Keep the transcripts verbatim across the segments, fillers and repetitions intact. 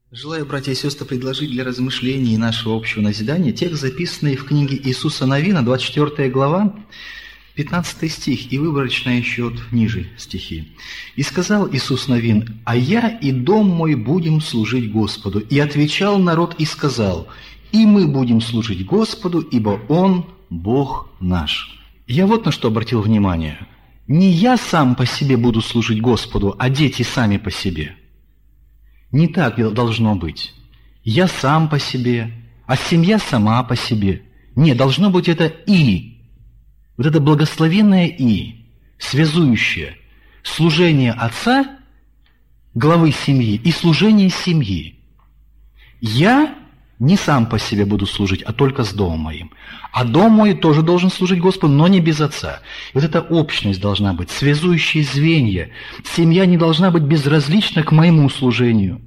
Желаю, братья и сестры, предложить для размышлений нашего общего назидания текст, записанный в книге Иисуса Навина, двадцать четвёртая глава, пятнадцатый стих, и выборочно еще ниже стихи. «И сказал Иисус Навин: а я и дом мой будем служить Господу. И отвечал народ и сказал: и мы будем служить Господу, ибо Он Бог наш». Я вот на что обратил внимание. Не я сам по себе буду служить Господу, а дети сами по себе. Не так должно быть. Я сам по себе, а семья сама по себе. Нет, должно быть это «и». Вот это благословенное «и», связующее служение отца, главы семьи, и служение семьи. Я не сам по себе буду служить, а только с домом моим. А дом мой тоже должен служить Господу, но не без отца. И вот эта общность должна быть, связующие звенья. Семья не должна быть безразлична к моему служению.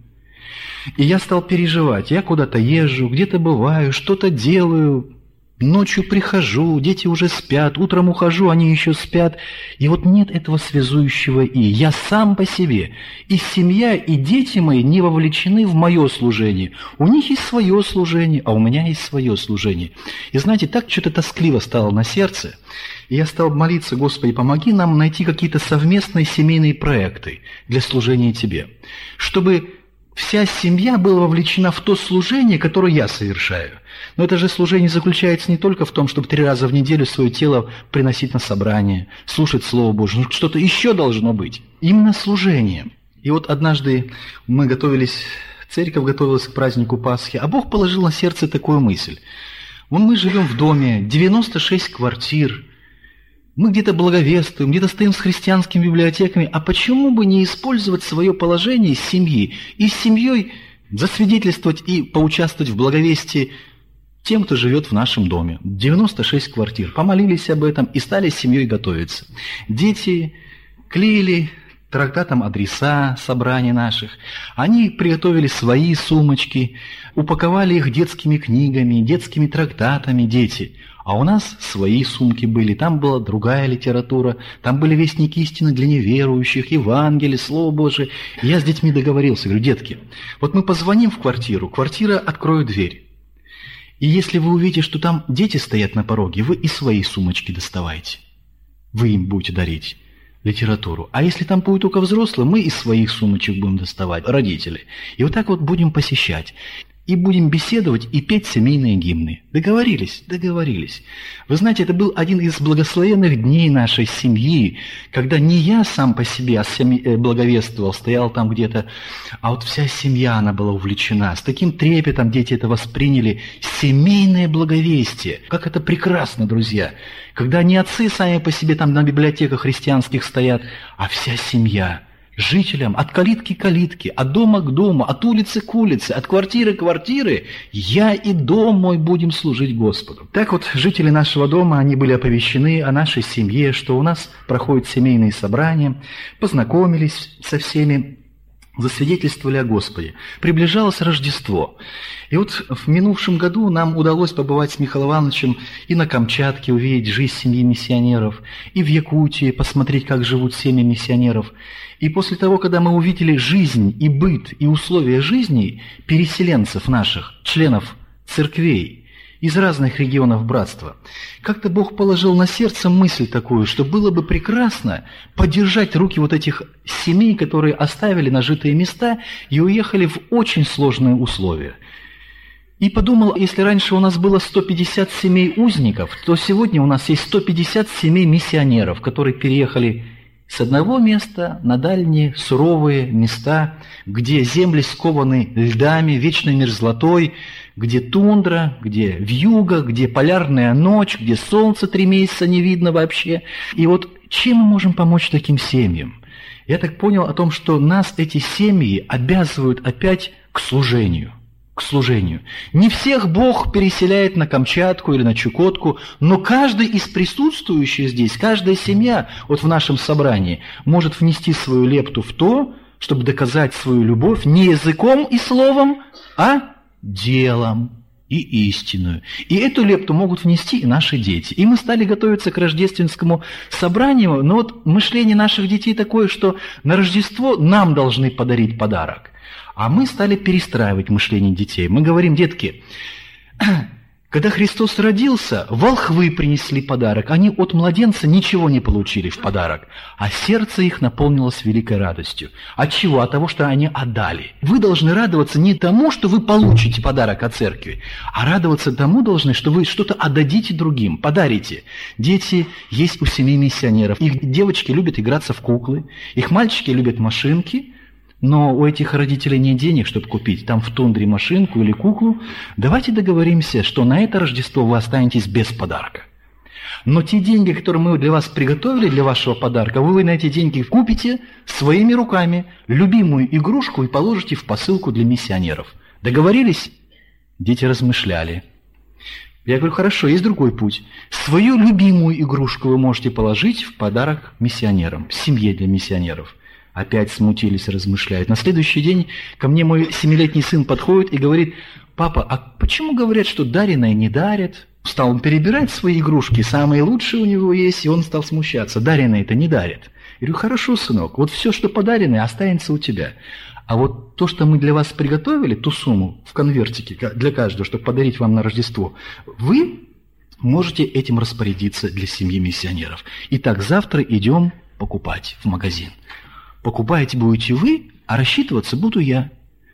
И я стал переживать. Я куда-то езжу, где-то бываю, что-то делаю. Ночью прихожу, дети уже спят, утром ухожу, они еще спят. И вот нет этого связующего «и». Я сам по себе. И семья, и дети мои не вовлечены в мое служение. У них есть свое служение, а у меня есть свое служение. И знаете, так что-то тоскливо стало на сердце. И я стал молиться: Господи, помоги нам найти какие-то совместные семейные проекты для служения Тебе. Чтобы вся семья была вовлечена в то служение, которое я совершаю. Но это же служение заключается не только в том, чтобы три раза в неделю свое тело приносить на собрание, слушать Слово Божие. Но что-то еще должно быть. Именно служение. И вот однажды мы готовились, церковь готовилась к празднику Пасхи, а Бог положил на сердце такую мысль. Вон мы живем в доме, девяносто шесть квартир, мы где-то благовествуем, где-то стоим с христианскими библиотеками, а почему бы не использовать свое положение семьи и с семьей засвидетельствовать и поучаствовать в благовестии тем, кто живет в нашем доме. девяносто шесть квартир. Помолились об этом и стали с семьей готовиться. Дети клеили трактатом адреса собраний наших. Они приготовили свои сумочки, упаковали их детскими книгами, детскими трактатами, дети. А у нас свои сумки были, там была другая литература, там были вестники истины для неверующих, Евангелие, Слово Божие. И я с детьми договорился, говорю: детки, вот мы позвоним в квартиру, квартира откроет дверь. И если вы увидите, что там дети стоят на пороге, вы и свои сумочки доставайте. Вы им будете дарить литературу. А если там будет только взрослые, мы из своих сумочек будем доставать, родители. И вот так вот будем посещать. И будем беседовать и петь семейные гимны. Договорились? Договорились. Вы знаете, это был один из благословенных дней нашей семьи, когда не я сам по себе благовествовал, стоял там где-то, а вот вся семья, она была увлечена. С таким трепетом дети это восприняли. Семейное благовестие. Как это прекрасно, друзья. Когда не отцы сами по себе там на библиотеках христианских стоят, а вся семья. Жителям от калитки к калитке, от дома к дому, от улицы к улице, от квартиры к квартире, я и дом мой будем служить Господу. Так вот, жители нашего дома, они были оповещены о нашей семье, что у нас проходят семейные собрания, познакомились со всеми, засвидетельствовали о Господе. Приближалось Рождество. И вот в минувшем году нам удалось побывать с Михаилом Ивановичем и на Камчатке, увидеть жизнь семьи миссионеров, и в Якутии посмотреть, как живут семьи миссионеров. И после того, когда мы увидели жизнь и быт, и условия жизни переселенцев наших, членов церквей из разных регионов братства, как-то Бог положил на сердце мысль такую, что было бы прекрасно поддержать руки вот этих семей, которые оставили нажитые места и уехали в очень сложные условия. И подумал, если раньше у нас было сто пятьдесят семей узников, то сегодня у нас есть сто пятьдесят семей миссионеров, которые переехали с одного места на дальние суровые места, где земли скованы льдами, вечной мерзлотой, где тундра, где вьюга, где полярная ночь, где солнце три месяца не видно вообще. И вот чем мы можем помочь таким семьям? Я так понял о том, что нас эти семьи обязывают опять к служению. К служению. Не всех Бог переселяет на Камчатку или на Чукотку, но каждый из присутствующих здесь, каждая семья вот в нашем собрании может внести свою лепту в то, чтобы доказать свою любовь не языком и словом, а делом и истинную. И эту лепту могут внести и наши дети. И мы стали готовиться к рождественскому собранию, но вот мышление наших детей такое, что на Рождество нам должны подарить подарок. А мы стали перестраивать мышление детей. Мы говорим: детки, когда Христос родился, волхвы принесли подарок. Они от младенца ничего не получили в подарок, а сердце их наполнилось великой радостью. От чего? От того, что они отдали. Вы должны радоваться не тому, что вы получите подарок от церкви, а радоваться тому должны, что вы что-то отдадите другим, подарите. Дети есть у семей миссионеров. Их девочки любят играться в куклы, их мальчики любят машинки. Но у этих родителей нет денег, чтобы купить там в тундре машинку или куклу. Давайте договоримся, что на это Рождество вы останетесь без подарка. Но те деньги, которые мы для вас приготовили для вашего подарка, вы на эти деньги купите своими руками любимую игрушку и положите в посылку для миссионеров. Договорились? Дети размышляли. Я говорю: хорошо, есть другой путь. Свою любимую игрушку вы можете положить в подарок миссионерам, семье для миссионеров. Опять смутились, размышляют. На следующий день ко мне мой семилетний сын подходит и говорит: папа, а почему говорят, что дареное не дарят? Стал он перебирать свои игрушки, самые лучшие у него есть, и он стал смущаться. Дареное это не дарят. Я говорю: хорошо, сынок, вот все, что подаренное, останется у тебя. А вот то, что мы для вас приготовили, ту сумму в конвертике для каждого, чтобы подарить вам на Рождество, вы можете этим распорядиться для семьи миссионеров. Итак, завтра идем покупать в магазин. Покупаете будете вы, а рассчитываться буду я.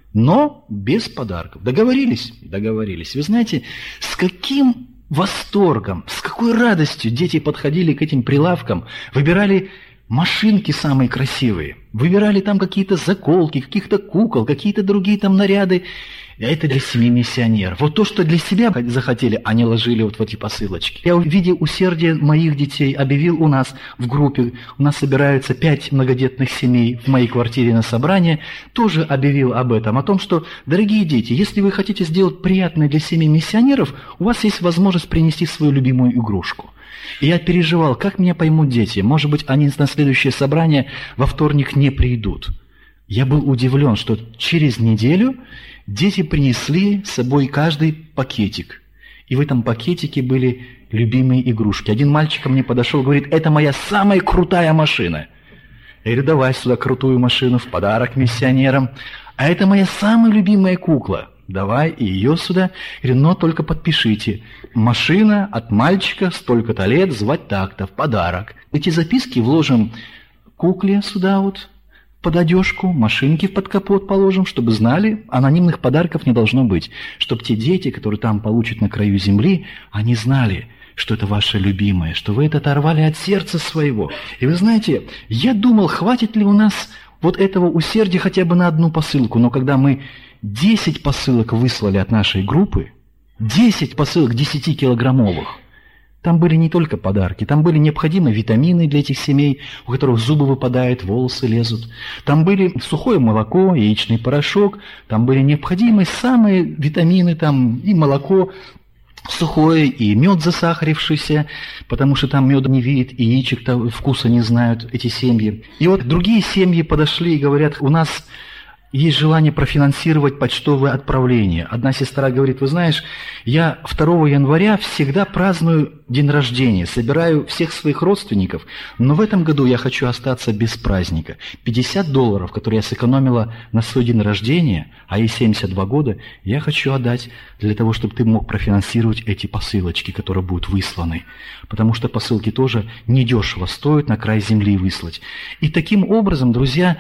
Но без подарков. Договорились? Договорились. Вы знаете, с каким восторгом, с какой радостью дети подходили к этим прилавкам, выбирали машинки самые красивые, выбирали там какие-то заколки, каких-то кукол, какие-то другие там наряды. Это для семьи миссионеров. Вот то, что для себя захотели, они ложили вот в эти посылочки. Я, видя усердие моих детей, объявил у нас в группе, у нас собираются пять многодетных семей в моей квартире на собрание, тоже объявил об этом, о том, что, дорогие дети, если вы хотите сделать приятное для семьи миссионеров, у вас есть возможность принести свою любимую игрушку. И я переживал, как меня поймут дети, может быть, они на следующее собрание во вторник не придут. Я был удивлен, что через неделю дети принесли с собой каждый пакетик. И в этом пакетике были любимые игрушки. Один мальчик ко мне подошел и говорит: это моя самая крутая машина. Я говорю: давай сюда крутую машину в подарок миссионерам. А это моя самая любимая кукла. Давай и ее сюда. Я говорю: но только подпишите. Машина от мальчика столько-то лет, звать так-то, в подарок. Эти записки вложим кукле сюда вот, под одежку, машинки под капот положим, чтобы знали, анонимных подарков не должно быть. Чтобы те дети, которые там получат на краю земли, они знали, что это ваше любимое, что вы это оторвали от сердца своего. И вы знаете, я думал, хватит ли у нас вот этого усердия хотя бы на одну посылку, но когда мы десять посылок выслали от нашей группы, десять посылок десятикилограммовых, там были не только подарки, там были необходимые витамины для этих семей, у которых зубы выпадают, волосы лезут. Там были сухое молоко, яичный порошок, там были необходимые самые витамины, там и молоко сухое, и мед засахарившийся, потому что там меда не видит, и яичек-то вкуса не знают эти семьи. И вот другие семьи подошли и говорят: у нас есть желание профинансировать почтовое отправление. Одна сестра говорит: вы знаешь, я второго января всегда праздную день рождения, собираю всех своих родственников, но в этом году я хочу остаться без праздника. пятьдесят долларов, которые я сэкономила на свой день рождения, а ей семьдесят два года, я хочу отдать для того, чтобы ты мог профинансировать эти посылочки, которые будут высланы. Потому что посылки тоже недешево стоят на край земли выслать. И таким образом, друзья,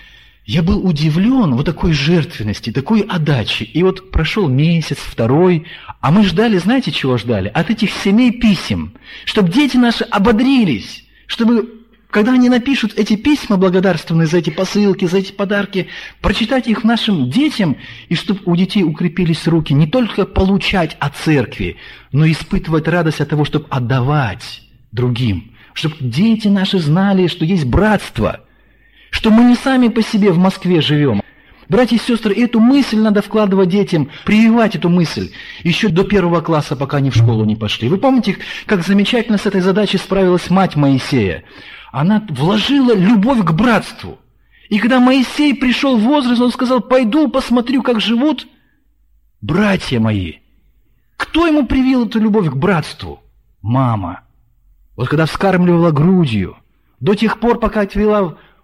я был удивлен вот такой жертвенности, такой отдачи. И вот прошел месяц, второй, а мы ждали, знаете, чего ждали? От этих семей писем, чтобы дети наши ободрились, чтобы, когда они напишут эти письма благодарственные за эти посылки, за эти подарки, прочитать их нашим детям, и чтобы у детей укрепились руки не только получать от церкви, но и испытывать радость от того, чтобы отдавать другим, чтобы дети наши знали, что есть братство, что мы не сами по себе в Москве живем. Братья и сестры, эту мысль надо вкладывать детям, прививать эту мысль еще до первого класса, пока они в школу не пошли. Вы помните, как замечательно с этой задачей справилась мать Моисея? Она вложила любовь к братству. И когда Моисей пришел в возраст, он сказал: пойду посмотрю, как живут братья мои. Кто ему привил эту любовь к братству? Мама. Вот когда вскармливала грудью, до тех пор, пока отвела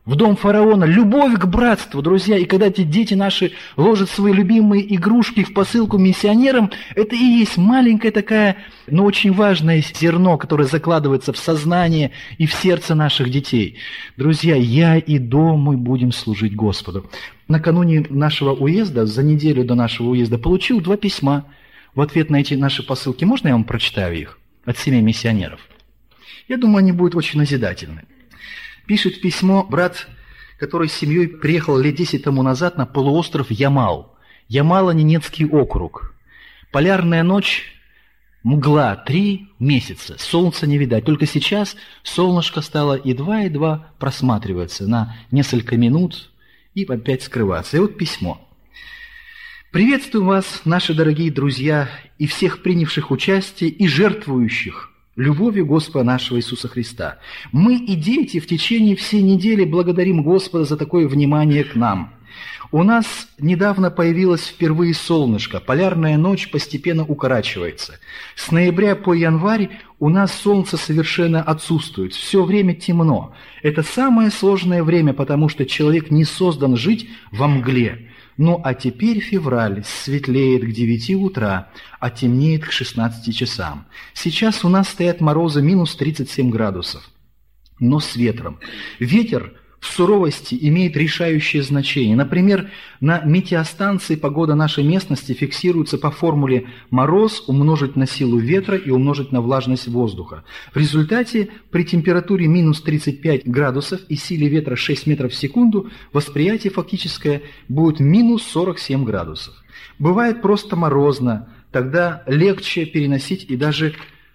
в дом фараона, любовь к братству, друзья. И когда эти дети наши ложат свои любимые игрушки в посылку миссионерам, это и есть маленькая такая, но очень важное зерно, которое закладывается в сознание и в сердце наших детей. Друзья, я и дом мой будем служить Господу. Накануне нашего уезда, за неделю до нашего уезда, получил два письма в ответ на эти наши посылки. Можно я вам прочитаю их от семей миссионеров? Я думаю, они будут очень назидательны. Пишет письмо брат, который с семьей приехал лет десять тому назад на полуостров Ямал. Ямало-Ненецкий округ. Полярная ночь, мгла, три месяца, солнца не видать. Только сейчас солнышко стало едва-едва просматриваться на несколько минут и опять скрываться. И вот письмо. «Приветствую вас, наши дорогие друзья, и всех принявших участие и жертвующих любовью Господа нашего Иисуса Христа. Мы и дети в течение всей недели благодарим Господа за такое внимание к нам. У нас недавно появилось впервые солнышко, полярная ночь постепенно укорачивается. С ноября по январь у нас солнце совершенно отсутствует, все время темно. Это самое сложное время, потому что человек не создан жить во мгле. Ну а теперь февраль, светлеет к девяти утра, а темнеет к шестнадцати часам. Сейчас у нас стоят морозы минус тридцать семь градусов, но с ветром. Ветер в суровости имеет решающее значение. Например, на метеостанции погода нашей местности фиксируется по формуле мороз умножить на силу ветра и умножить на влажность воздуха. В результате при температуре минус тридцать пять градусов и силе ветра шесть метров в секунду восприятие фактическое будет минус сорок семь градусов. Бывает просто морозно, тогда легче переносить и даже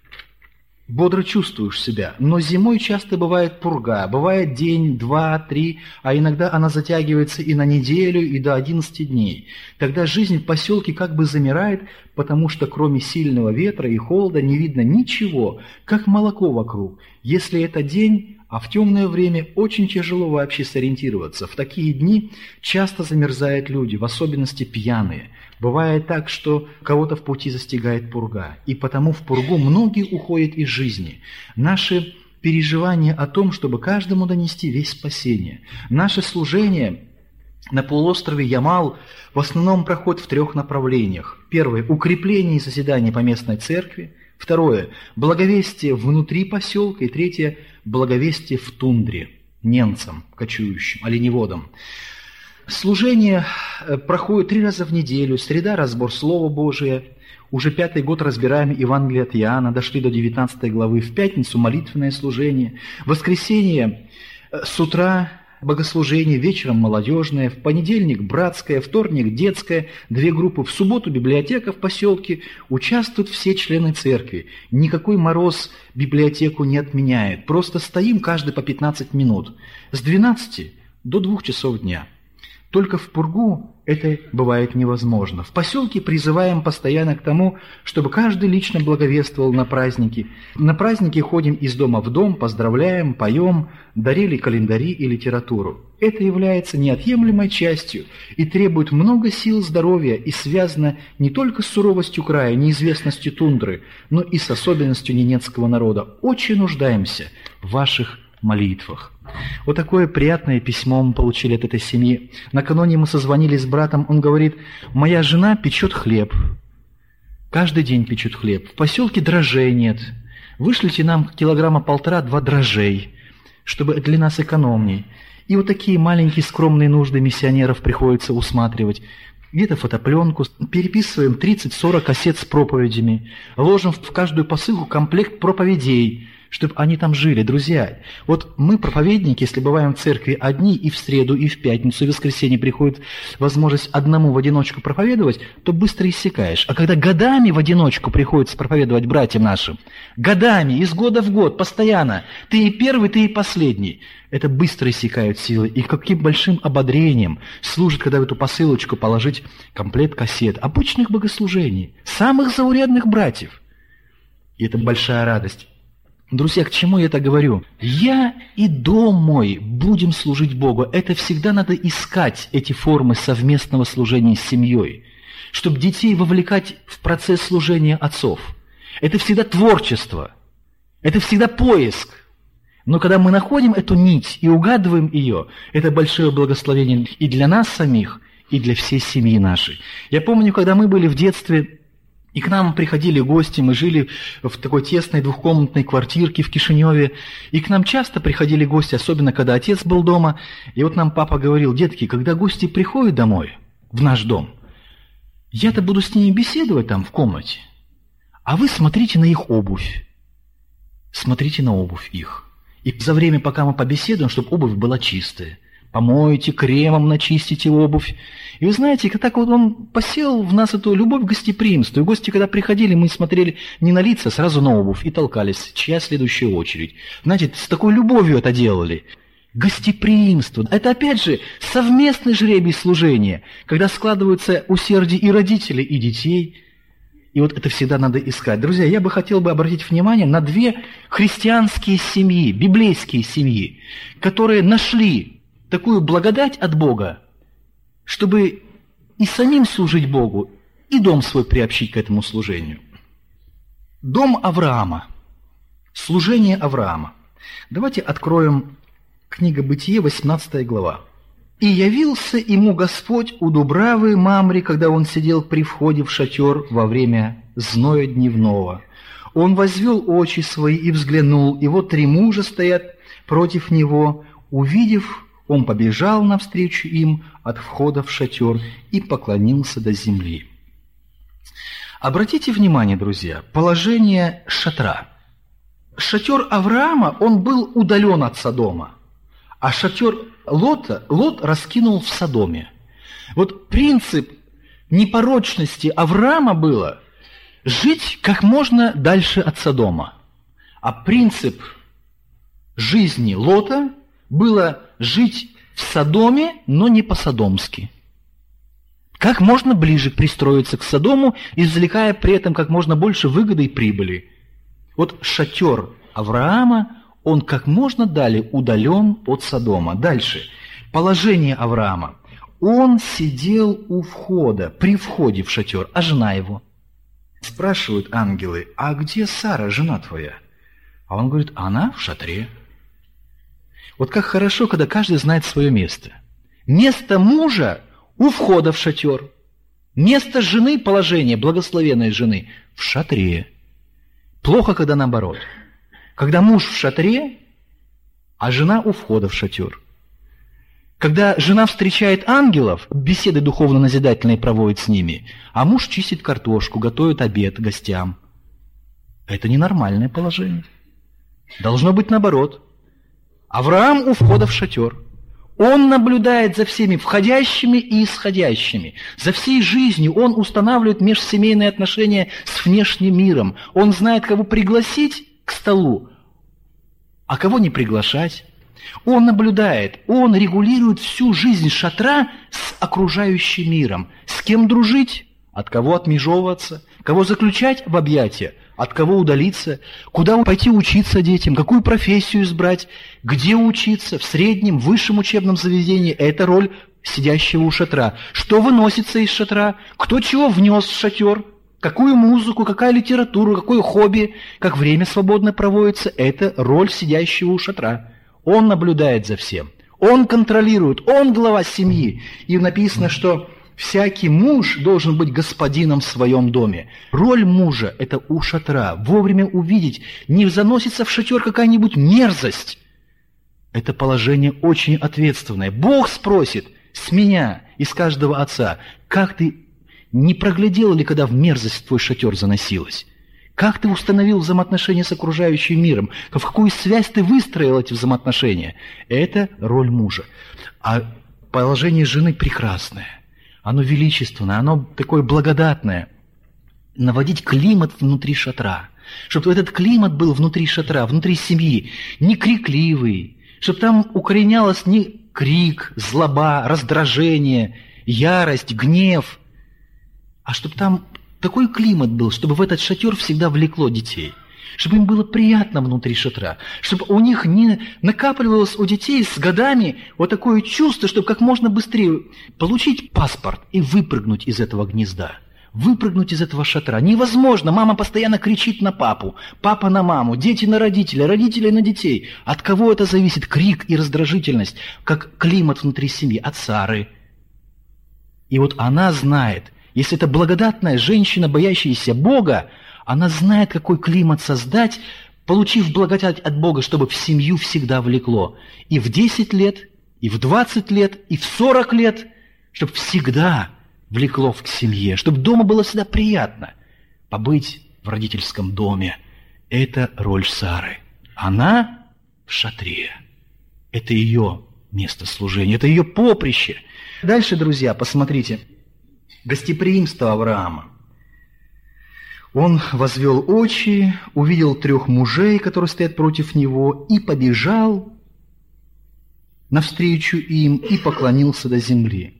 бодро чувствуешь себя, но зимой часто бывает пурга, бывает день, два, три, а иногда она затягивается и на неделю, и до одиннадцати дней. Тогда жизнь в поселке как бы замирает, потому что кроме сильного ветра и холода не видно ничего, как молоко вокруг. Если это день, а в темное время очень тяжело вообще сориентироваться. В такие дни часто замерзают люди, в особенности пьяные. Бывает так, что кого-то в пути застигает пурга, и потому в пургу многие уходят из жизни. Наши переживания о том, чтобы каждому донести весть спасения. Наше служение на полуострове Ямал в основном проходит в трех направлениях. Первое – укрепление и созидание поместной церкви. Второе – благовестие внутри поселка. И третье – благовестие в тундре, немцам, кочующим, оленеводам. Служение проходит три раза в неделю. Среда – разбор Слова Божия. Уже пятый год разбираем Евангелие от Иоанна. Дошли до девятнадцатой главы. В пятницу молитвенное служение. В воскресенье с утра богослужение, вечером молодежное. В понедельник братское, вторник детское. Две группы. В субботу библиотека в поселке. Участвуют все члены церкви. Никакой мороз библиотеку не отменяет. Просто стоим каждый по пятнадцать минут. С двенадцати до двух часов дня. Только в пургу это бывает невозможно. В поселке призываем постоянно к тому, чтобы каждый лично благовествовал на праздники. На праздники ходим из дома в дом, поздравляем, поем, дарили календари и литературу. Это является неотъемлемой частью и требует много сил, здоровья и связано не только с суровостью края, неизвестностью тундры, но и с особенностью ненецкого народа. Очень нуждаемся в ваших молитвах. Вот такое приятное письмо мы получили от этой семьи. Накануне мы созвонились с братом, он говорит: моя жена печет хлеб. Каждый день печет хлеб. В поселке дрожжей нет. Вышлите нам килограмма полтора-два дрожжей, чтобы для нас экономней. И вот такие маленькие скромные нужды миссионеров приходится усматривать. Где-то фотопленку, переписываем тридцать-сорок кассет с проповедями, ложим в каждую посылку комплект проповедей, чтобы они там жили. Друзья, вот мы, проповедники, если бываем в церкви одни, и в среду, и в пятницу, и в воскресенье приходит возможность одному в одиночку проповедовать, то быстро иссякаешь. А когда годами в одиночку приходится проповедовать братьям нашим, годами, из года в год, постоянно, ты и первый, ты и последний, это быстро иссякают силы. И каким большим ободрением служит, когда в эту посылочку положить комплект кассет обычных богослужений, самых заурядных братьев. И это большая радость. Друзья, к чему я это говорю? Я и дом мой будем служить Богу. Это всегда надо искать, эти формы совместного служения с семьей, чтобы детей вовлекать в процесс служения отцов. Это всегда творчество, это всегда поиск. Но когда мы находим эту нить и угадываем ее, это большое благословение и для нас самих, и для всей семьи нашей. Я помню, когда мы были в детстве, и к нам приходили гости, мы жили в такой тесной двухкомнатной квартирке в Кишиневе, и к нам часто приходили гости, особенно когда отец был дома, и вот нам папа говорил: детки, когда гости приходят домой, в наш дом, я-то буду с ними беседовать там в комнате, а вы смотрите на их обувь, смотрите на обувь их. И за время, пока мы побеседуем, чтобы обувь была чистая, помойте, кремом начистите обувь. И вы знаете, так вот он посеял в нас эту любовь к гостеприимству. И гости, когда приходили, мы смотрели не на лица, сразу на обувь и толкались, чья следующая очередь. Знаете, с такой любовью это делали. Гостеприимство. Это, опять же, совместный жребий служения, когда складываются усердие и родителей, и детей. И вот это всегда надо искать. Друзья, я бы хотел бы обратить внимание на две христианские семьи, библейские семьи, которые нашли такую благодать от Бога, чтобы и самим служить Богу, и дом свой приобщить к этому служению. Дом Авраама. Служение Авраама. Давайте откроем книга Бытие, восемнадцатая глава. «И явился ему Господь у Дубравы Мамре, когда он сидел при входе в шатер во время зноя дневного. Он возвел очи свои и взглянул, и вот три мужа стоят против него. Увидев, он побежал навстречу им от входа в шатер и поклонился до земли». Обратите внимание, друзья, положение шатра. Шатер Авраама, он был удален от Содома, а шатер Лота, Лот раскинул в Содоме. Вот принцип непорочности Авраама было жить как можно дальше от Содома. А принцип жизни Лота было жить в Содоме, но не по-содомски. Как можно ближе пристроиться к Содому, извлекая при этом как можно больше выгоды и прибыли. Вот шатер Авраама, он как можно далее удален от Содома. Дальше. Положение Авраама. Он сидел у входа, при входе в шатер, а жена его. Спрашивают ангелы: а где Сара, жена твоя? А он говорит: она в шатре. Вот как хорошо, когда каждый знает свое место. Место мужа у входа в шатер. Место жены, положение благословенной жены, в шатре. Плохо, когда наоборот. Когда муж в шатре, а жена у входа в шатер. Когда жена встречает ангелов, беседы духовно-назидательные проводит с ними, а муж чистит картошку, готовит обед гостям. Это ненормальное положение. Должно быть наоборот. Авраам у входа в шатер. Он наблюдает за всеми входящими и исходящими. За всей жизнью он устанавливает межсемейные отношения с внешним миром. Он знает, кого пригласить к столу, а кого не приглашать. Он наблюдает, он регулирует всю жизнь шатра с окружающим миром. С кем дружить, от кого отмежевываться, кого заключать в объятия, от кого удалиться, куда пойти учиться детям, какую профессию избрать, где учиться, в среднем, высшем учебном заведении. Это роль сидящего у шатра. Что выносится из шатра, кто чего внес в шатер, какую музыку, какая литература, какое хобби, как время свободно проводится. Это роль сидящего у шатра. Он наблюдает за всем, он контролирует, он глава семьи. И написано, что всякий муж должен быть господином в своем доме. Роль мужа – это у шатра. Вовремя увидеть, не заносится в шатер какая-нибудь мерзость. Это положение очень ответственное. Бог спросит с меня и с каждого отца: как ты, не проглядел ли, когда в мерзость в твой шатер заносилась? Как ты установил взаимоотношения с окружающим миром? В какую связь ты выстроил эти взаимоотношения? Это роль мужа. А положение жены прекрасное. Оно величественное, оно такое благодатное. Наводить климат внутри шатра. Чтобы этот климат был внутри шатра, внутри семьи. Не крикливый. Чтобы там укоренялось не крик, злоба, раздражение, ярость, гнев. А чтобы там такой климат был, чтобы в этот шатер всегда влекло детей. Чтобы им было приятно внутри шатра. Чтобы у них не накапливалось у детей с годами вот такое чувство, чтобы как можно быстрее получить паспорт и выпрыгнуть из этого гнезда. выпрыгнуть из этого шатра. Невозможно. Мама постоянно кричит на папу, папа на маму, дети на родителей, родители на детей. От кого это зависит? Крик и раздражительность, как климат внутри семьи, от Сары. И вот она знает, если это благодатная женщина, боящаяся Бога, она знает, какой климат создать, получив благодать от Бога, чтобы в семью всегда влекло. И в десять лет, и в двадцать лет, и в сорок лет, чтобы всегда влекло к семье, чтобы дома было всегда приятно побыть в родительском доме. Это роль Сары. Она в шатре. Это ее место служения, это ее поприще. Дальше, друзья, посмотрите. Гостеприимство Авраама. Он возвел очи, увидел трех мужей, которые стоят против него, и побежал навстречу им, и поклонился до земли.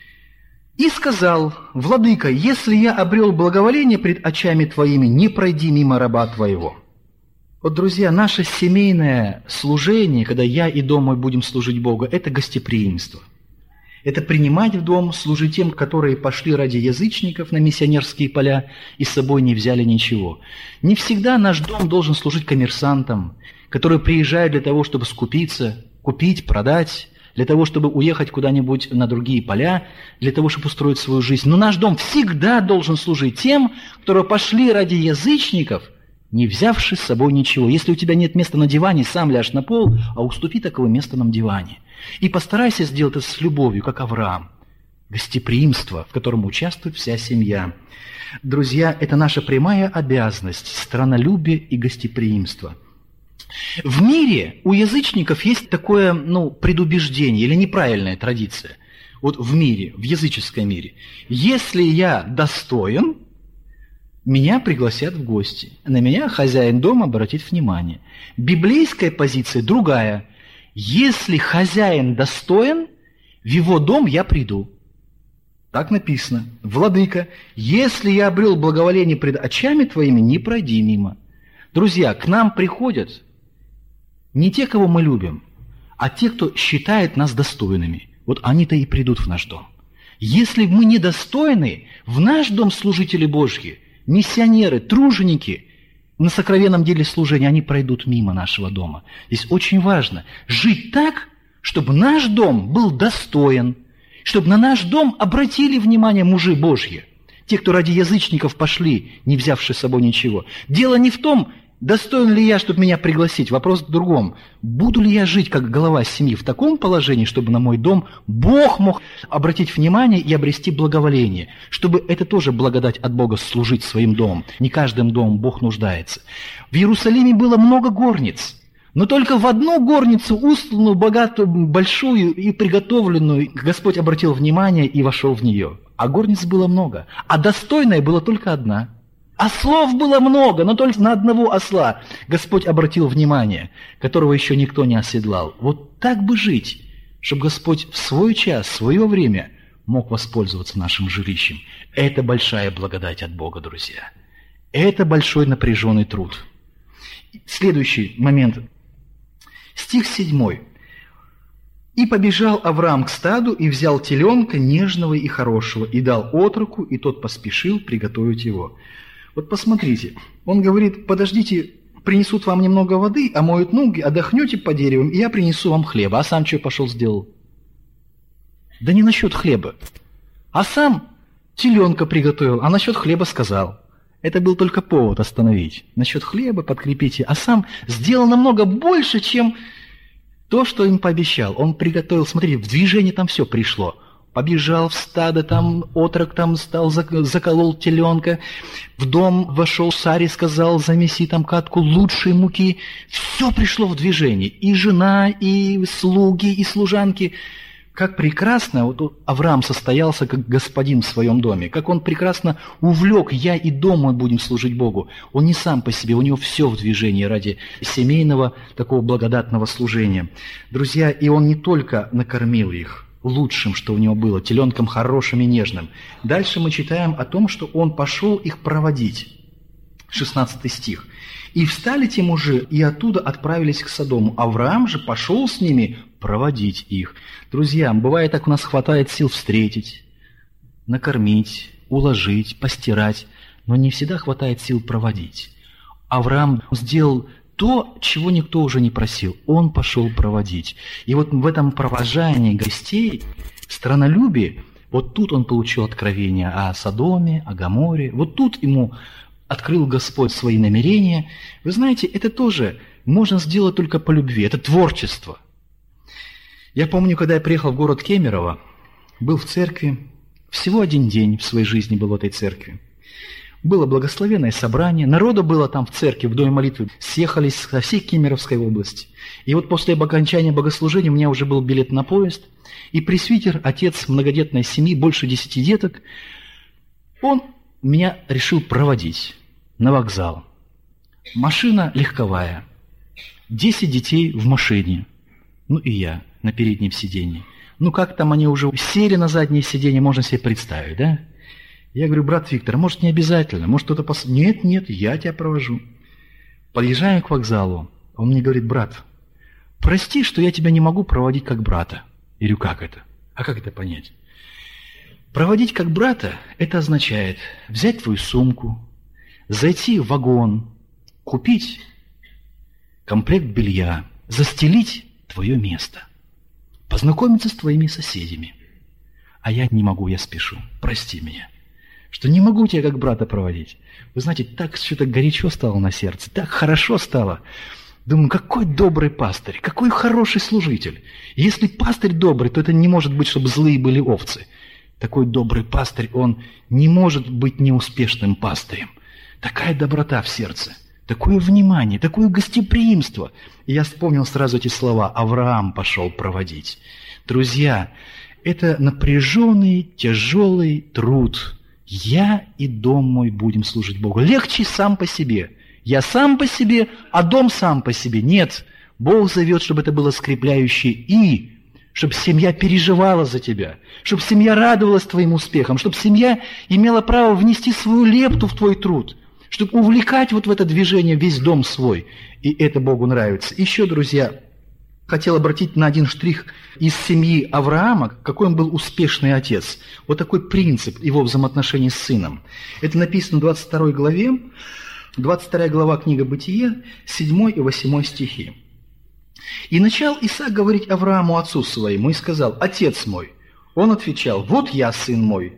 И сказал: «Владыка, если я обрел благоволение пред очами твоими, не пройди мимо раба твоего». Вот, друзья, наше семейное служение, когда я и дом мой будем служить Богу, это гостеприимство. Это принимать в дом, служить тем, которые пошли ради язычников на миссионерские поля и с собой не взяли ничего. Не всегда наш дом должен служить коммерсантам, которые приезжают для того, чтобы скупиться, купить, продать, для того, чтобы уехать куда-нибудь на другие поля, для того, чтобы устроить свою жизнь. Но наш дом всегда должен служить тем, которые пошли ради язычников, не взявши с собой ничего. Если у тебя нет места на диване, сам ляжь на пол, а уступи такого места на диване. И постарайся сделать это с любовью, как Авраам. Гостеприимство, в котором участвует вся семья. Друзья, это наша прямая обязанность, странолюбие и гостеприимство. В мире у язычников есть такое, ну, предубеждение или неправильная традиция. Вот в мире, в языческом мире. Если я достоин, меня пригласят в гости. На меня хозяин дома обратит внимание. Библейская позиция другая. Если хозяин достоин, в его дом я приду. Так написано. Владыка, если я обрел благоволение пред очами твоими, не пройди мимо. Друзья, к нам приходят не те, кого мы любим, а те, кто считает нас достойными. Вот они-то и придут в наш дом. Если мы недостойны, в наш дом служители Божьи, миссионеры, труженики на сокровенном деле служения, они пройдут мимо нашего дома. Здесь очень важно жить так, чтобы наш дом был достоин, чтобы на наш дом обратили внимание мужи Божьи, те, кто ради язычников пошли, не взявши с собой ничего. Дело не в том, достоин ли я, чтобы меня пригласить, вопрос в другом. Буду ли я жить как глава семьи в таком положении, чтобы на мой дом Бог мог обратить внимание и обрести благоволение, чтобы это тоже благодать от Бога служить своим домом. Не каждым домом Бог нуждается. В Иерусалиме было много горниц, но только в одну горницу, устланную, богатую, большую и приготовленную, Господь обратил внимание и вошел в нее. А горниц было много, а достойная была только одна. Ослов было много, но только на одного осла Господь обратил внимание, которого еще никто не оседлал. Вот так бы жить, чтобы Господь в свой час, в свое время мог воспользоваться нашим жилищем. Это большая благодать от Бога, друзья. Это большой напряженный труд. Следующий момент. Стих седьмой. «И побежал Авраам к стаду, и взял теленка нежного и хорошего, и дал отроку, и тот поспешил приготовить его». Вот посмотрите, он говорит: подождите, принесут вам немного воды, омоют ноги, отдохнете по деревам, и я принесу вам хлеба. А сам что пошел сделал? Да не насчет хлеба. А сам теленка приготовил, а насчет хлеба сказал. Это был только повод остановить. Насчет хлеба подкрепите. А сам сделал намного больше, чем то, что им пообещал. Он приготовил, смотрите, в движение там все пришло. Побежал в стадо, там отрок там стал, заколол теленка, в дом вошел, Саре сказал: замеси там катку лучшей муки. Все пришло в движение, и жена, и слуги, и служанки. Как прекрасно вот Авраам состоялся как господин в своем доме, как он прекрасно увлек: я и дом мой будем служить Богу. Он не сам по себе, у него все в движении ради семейного такого благодатного служения. Друзья, и он не только накормил их лучшим, что у него было, теленком хорошим и нежным. Дальше мы читаем о том, что он пошел их проводить. шестнадцатый стих. «И встали те мужи, и оттуда отправились к Содому. Авраам же пошел с ними проводить их». Друзья, бывает так, у нас хватает сил встретить, накормить, уложить, постирать, но не всегда хватает сил проводить. Авраам сделал то, чего никто уже не просил. Он пошел проводить. И вот в этом провожании гостей, странолюбии, вот тут он получил откровение о Содоме, о Гоморе. Вот тут ему открыл Господь свои намерения. Вы знаете, это тоже можно сделать только по любви. Это творчество. Я помню, когда я приехал в город Кемерово, был в церкви, всего один день в своей жизни был в этой церкви. Было благословенное собрание, народу было там в церкви, в доме молитвы, съехались со всей Кемеровской области. И вот после окончания богослужения у меня уже был билет на поезд, и пресвитер, отец многодетной семьи, больше десяти деток, он меня решил проводить на вокзал. Машина легковая, десять детей в машине, ну и я на переднем сиденье. Ну как там они уже сели на заднее сиденье, можно себе представить, да? Я говорю: брат Виктор, может, не обязательно, может, кто-то пос... Нет, нет, я тебя провожу. Подъезжаем к вокзалу. Он мне говорит: брат, прости, что я тебя не могу проводить как брата. Я говорю: как это? А как это понять? Проводить как брата, это означает взять твою сумку, зайти в вагон, купить комплект белья, застелить твое место, познакомиться с твоими соседями. А я не могу, я спешу. Прости меня, что не могу тебя как брата проводить. Вы знаете, так что-то горячо стало на сердце, так хорошо стало. Думаю, какой добрый пастырь, какой хороший служитель. Если пастырь добрый, то это не может быть, чтобы злые были овцы. Такой добрый пастырь, он не может быть неуспешным пастырем. Такая доброта в сердце, такое внимание, такое гостеприимство. И я вспомнил сразу эти слова: Авраам пошел проводить. Друзья, это напряженный, тяжелый труд. Я и дом мой будем служить Богу. Легче сам по себе. Я сам по себе, а дом сам по себе. Нет, Бог зовет, чтобы это было скрепляющее «и», чтобы семья переживала за тебя, чтобы семья радовалась твоим успехам, чтобы семья имела право внести свою лепту в твой труд, чтобы увлекать вот в это движение весь дом свой. И это Богу нравится. Еще, друзья, хотел обратить на один штрих из семьи Авраама, какой он был успешный отец. Вот такой принцип его взаимоотношений с сыном. Это написано в двадцать второй главе, двадцать вторая глава книга Бытие, седьмой и восьмой стихи. «И начал Исаак говорить Аврааму, отцу своему, и сказал: отец мой. Он отвечал: вот я, сын мой».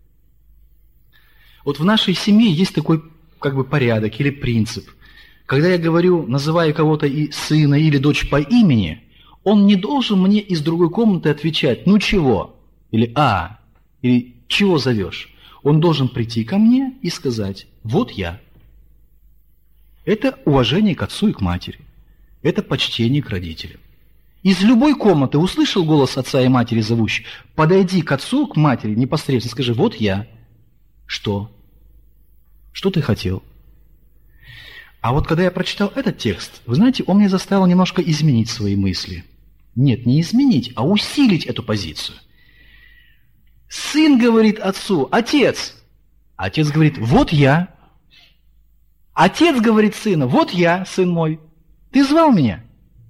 Вот в нашей семье есть такой как бы порядок или принцип. Когда я говорю, называю кого-то и сына или дочь по имени, он не должен мне из другой комнаты отвечать: ну чего? Или а, или чего зовешь? Он должен прийти ко мне и сказать: вот я. Это уважение к отцу и к матери. Это почтение к родителям. Из любой комнаты услышал голос отца и матери зовущий: подойди к отцу, к матери непосредственно, скажи: вот я. Что? Что ты хотел? А вот когда я прочитал этот текст, вы знаете, он меня заставил немножко изменить свои мысли. Нет, не изменить, а усилить эту позицию. Сын говорит отцу: отец. Отец говорит: вот я. Отец говорит сыну: вот я, сын мой. Ты звал меня?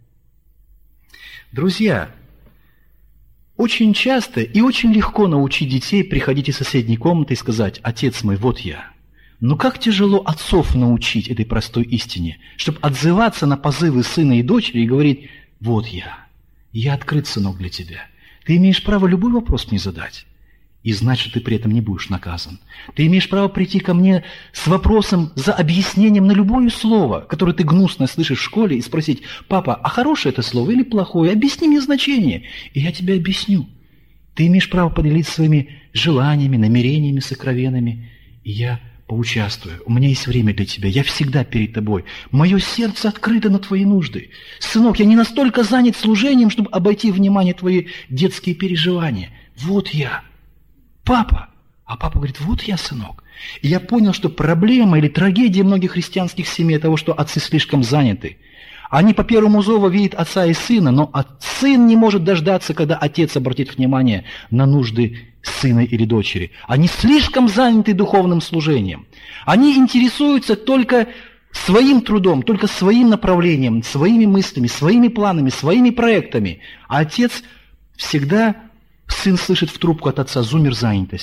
Друзья, очень часто и очень легко научить детей приходить из соседней комнаты и сказать: отец мой, вот я. Но как тяжело отцов научить этой простой истине, чтобы отзываться на позывы сына и дочери и говорить: вот я, я открыт, сынок, для тебя. Ты имеешь право любой вопрос мне задать, и знать, что ты при этом не будешь наказан. Ты имеешь право прийти ко мне с вопросом, за объяснением на любое слово, которое ты гнусно слышишь в школе, и спросить: папа, а хорошее это слово или плохое? Объясни мне значение, и я тебе объясню. Ты имеешь право поделиться своими желаниями, намерениями сокровенными, и я поучаствую. У меня есть время для тебя, я всегда перед тобой. Мое сердце открыто на твои нужды. Сынок, я не настолько занят служением, чтобы обойти внимание твои детские переживания. Вот я. Папа. А папа говорит: вот я, сынок. И я понял, что проблема или трагедия многих христианских семей того, что отцы слишком заняты. Они по первому зову видят отца и сына, но сын не может дождаться, когда отец обратит внимание на нужды сына или дочери. Они слишком заняты духовным служением. Они интересуются только своим трудом, только своим направлением, своими мыслями, своими планами, своими проектами. А отец всегда, сын слышит в трубку от отца: зумер занятости.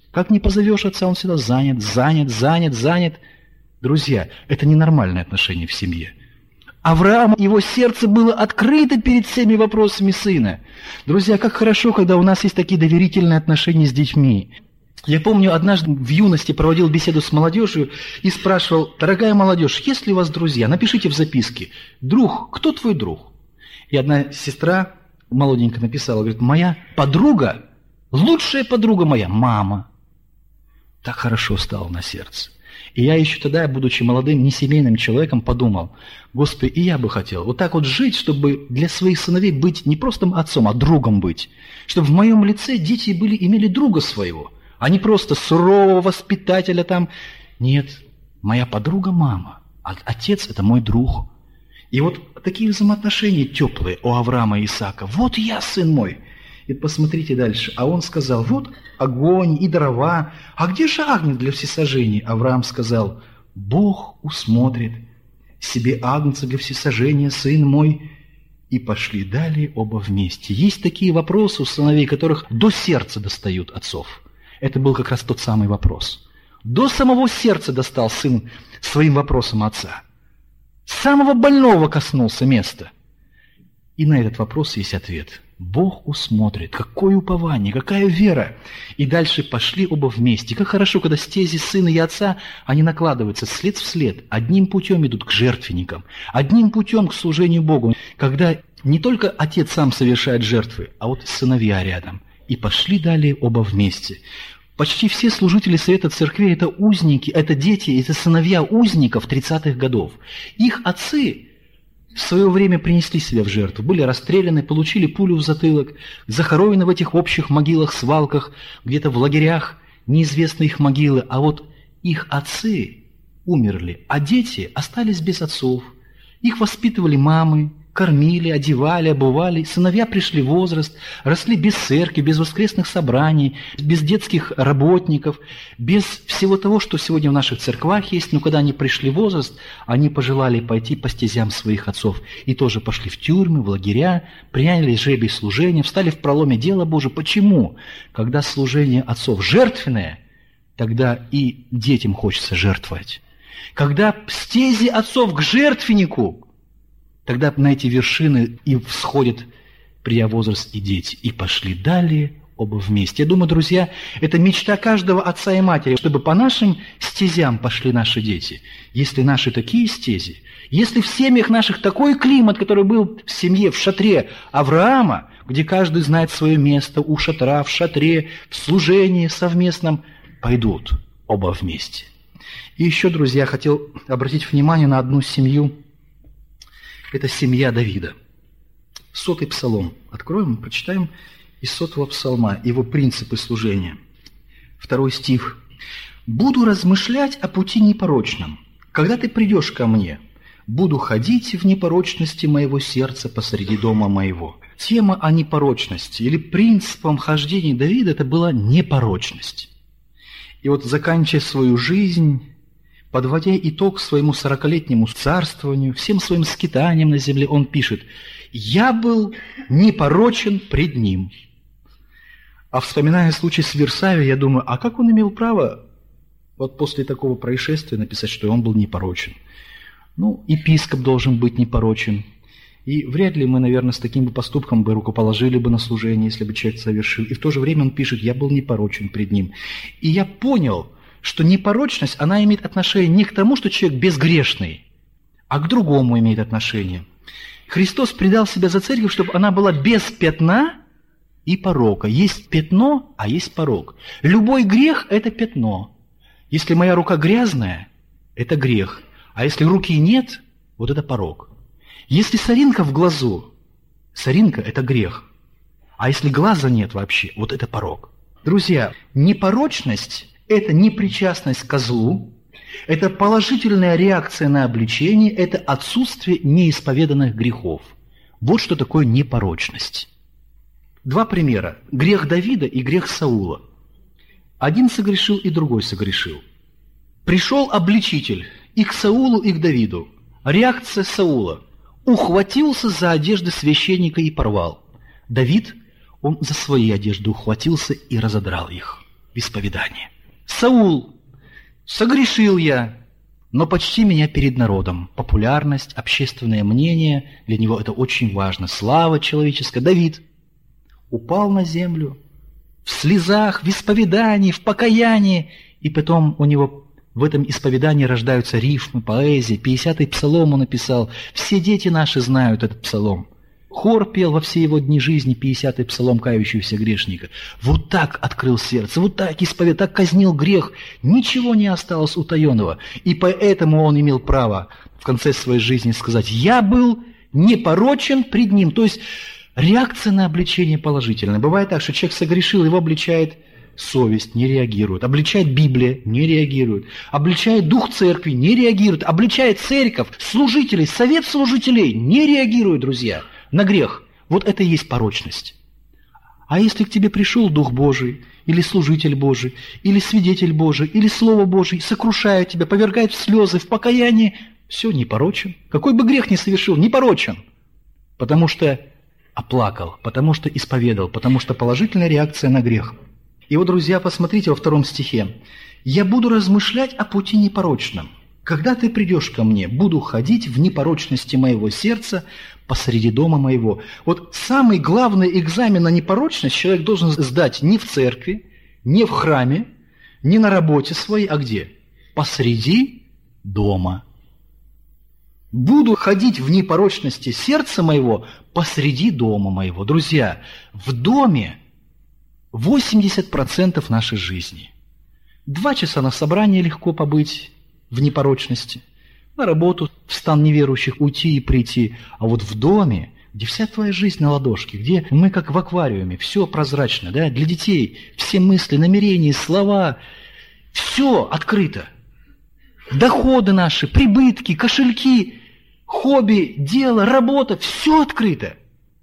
Как не позовешь отца, он всегда занят, занят, занят, занят. Друзья, это ненормальное отношение в семье. Авраам, его сердце было открыто перед всеми вопросами сына. Друзья, как хорошо, когда у нас есть такие доверительные отношения с детьми. Я помню, однажды в юности проводил беседу с молодежью и спрашивал: дорогая молодежь, есть ли у вас друзья? Напишите в записке: друг, кто твой друг? И одна сестра молоденькая написала, говорит: моя подруга, лучшая подруга моя, мама. Так хорошо стало на сердце. И я еще тогда, будучи молодым, несемейным человеком, подумал: Господи, и я бы хотел вот так вот жить, чтобы для своих сыновей быть не просто отцом, а другом быть. Чтобы в моем лице дети были, имели друга своего, а не просто сурового воспитателя там. Нет, моя подруга – мама, а отец – это мой друг. И вот такие взаимоотношения теплые у Авраама и Исаака. Вот я, сын мой. И посмотрите дальше. А он сказал: вот огонь и дрова. А где же агнец для всесожжения? Авраам сказал: Бог усмотрит себе агнца для всесожжения, сын мой. И пошли далее оба вместе. Есть такие вопросы у сыновей, которых до сердца достают отцов. Это был как раз тот самый вопрос. До самого сердца достал сын своим вопросом отца. Самого больного коснулся места. И на этот вопрос есть ответ. Бог усмотрит. Какое упование, какая вера. И дальше пошли оба вместе. Как хорошо, когда стези сына и отца, они накладываются след в след. Одним путем идут к жертвенникам. Одним путем к служению Богу. Когда не только отец сам совершает жертвы, а вот сыновья рядом. И пошли далее оба вместе. Почти все служители Совета Церквей – это узники, это дети, это сыновья узников тридцатых годов. Их отцы в свое время принесли себя в жертву, были расстреляны, получили пулю в затылок, захоронены в этих общих могилах, свалках, где-то в лагерях, неизвестны их могилы, а вот их отцы умерли, а дети остались без отцов. Их воспитывали мамы, кормили, одевали, обували. Сыновья пришли в возраст, росли без церкви, без воскресных собраний, без детских работников, без всего того, что сегодня в наших церквах есть. Но когда они пришли в возраст, они пожелали пойти по стезям своих отцов. И тоже пошли в тюрьмы, в лагеря, приняли жребий служения, встали в проломе дела Божия. Почему? Когда служение отцов жертвенное, тогда и детям хочется жертвовать. Когда стези отцов к жертвеннику, тогда на эти вершины и всходят, придя в возраст, и дети. И пошли далее оба вместе. Я думаю, друзья, это мечта каждого отца и матери, чтобы по нашим стезям пошли наши дети. Если наши такие стези, если в семьях наших такой климат, который был в семье, в шатре Авраама, где каждый знает свое место у шатра, в шатре, в служении совместном, пойдут оба вместе. И еще, друзья, хотел обратить внимание на одну семью. Это семья Давида. Сотый псалом. Откроем, прочитаем из сотого псалма его принципы служения. Второй стих. «Буду размышлять о пути непорочном, когда ты придешь ко мне. Буду ходить в непорочности моего сердца посреди дома моего». Тема о непорочности или принципом хождения Давида – это была непорочность. И вот, заканчивая свою жизнь, подводя итог своему сорокалетнему царствованию, всем своим скитаниям на земле, он пишет: «Я был непорочен пред ним». А вспоминая случай с Версавией, я думаю, а как он имел право вот после такого происшествия написать, что он был непорочен? Ну, епископ должен быть непорочен. И вряд ли мы, наверное, с таким бы поступком бы рукоположили бы на служение, если бы человек совершил. И в то же время он пишет: «Я был непорочен пред ним». И я понял, что непорочность, она имеет отношение не к тому, что человек безгрешный, а к другому имеет отношение. Христос предал себя за церковь, чтобы она была без пятна и порока. Есть пятно, а есть порок. Любой грех – это пятно. Если моя рука грязная, это грех. А если руки нет, вот это порок. Если соринка в глазу, соринка – это грех. А если глаза нет вообще, вот это порок. Друзья, непорочность – это непричастность ко злу, это положительная реакция на обличение, это отсутствие неисповеданных грехов. Вот что такое непорочность. Два примера. Грех Давида и грех Саула. Один согрешил, и другой согрешил. Пришел обличитель и к Саулу, и к Давиду. Реакция Саула. Ухватился за одежды священника и порвал. Давид, он за свои одежды ухватился и разодрал их. в исповедании. Саул, согрешил я, но почти меня перед народом. Популярность, общественное мнение, для него это очень важно. Слава человеческая. Давид упал на землю в слезах, в исповедании, в покаянии, и потом у него в этом исповедании рождаются рифмы, поэзия, пятидесятый псалом он написал. Все дети наши знают этот псалом. Хор пел во все его дни жизни пятидесятый псалом кающегося грешника. Вот так открыл сердце, вот так исповедал, так казнил грех. Ничего не осталось утаенного. И поэтому он имел право в конце своей жизни сказать: «Я был непорочен пред ним». То есть реакция на обличение положительная. Бывает так, что человек согрешил, его обличает совесть, не реагирует. Обличает Библия, не реагирует. Обличает дух церкви, не реагирует. Обличает церковь, служителей, совет служителей, не реагирует, друзья, на грех. Вот это и есть порочность. А если к тебе пришел Дух Божий, или служитель Божий, или свидетель Божий, или Слово Божие, сокрушает тебя, повергает в слезы, в покаяние, все, не порочен. Какой бы грех ни совершил, не порочен. Потому что оплакал, потому что исповедал, потому что положительная реакция на грех. И вот, друзья, посмотрите во втором стихе. «Я буду размышлять о пути непорочном. Когда ты придешь ко мне, буду ходить в непорочности моего сердца посреди дома моего». Вот самый главный экзамен на непорочность человек должен сдать не в церкви, не в храме, не на работе своей, а где? Посреди дома. «Буду ходить в непорочности сердца моего посреди дома моего». Друзья, в доме восемьдесят процентов нашей жизни. Два часа на собрание легко побыть в непорочности, на работу в стан неверующих уйти и прийти, а вот в доме, где вся твоя жизнь на ладошке, где мы как в аквариуме, все прозрачно, да, для детей, все мысли, намерения, слова, все открыто. Доходы наши, прибытки, кошельки, хобби, дело, работа, все открыто.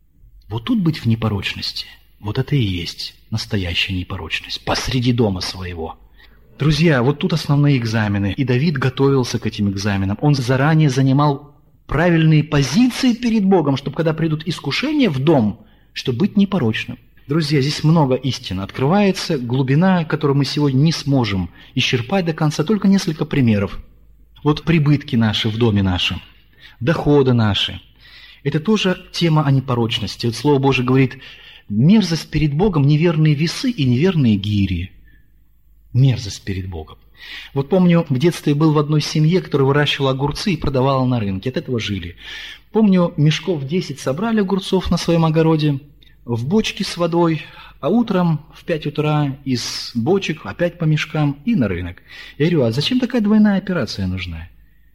Вот тут быть в непорочности, вот это и есть настоящая непорочность, посреди дома своего. Друзья, вот тут основные экзамены, и Давид готовился к этим экзаменам. Он заранее занимал правильные позиции перед Богом, чтобы когда придут искушения в дом, чтобы быть непорочным. Друзья, здесь много истин открывается, глубина, которую мы сегодня не сможем исчерпать до конца, только несколько примеров. Вот прибытки наши в доме нашем, доходы наши. Это тоже тема о непорочности. Вот Слово Божие говорит: мерзость перед Богом, неверные весы и неверные гири. Мерзость перед Богом. Вот помню, в детстве был в одной семье, которая выращивала огурцы и продавала на рынке. От этого жили. Помню, мешков десять собрали огурцов на своем огороде, в бочке с водой, а утром в пять утра из бочек опять по мешкам и на рынок. Я говорю: а зачем такая двойная операция нужна?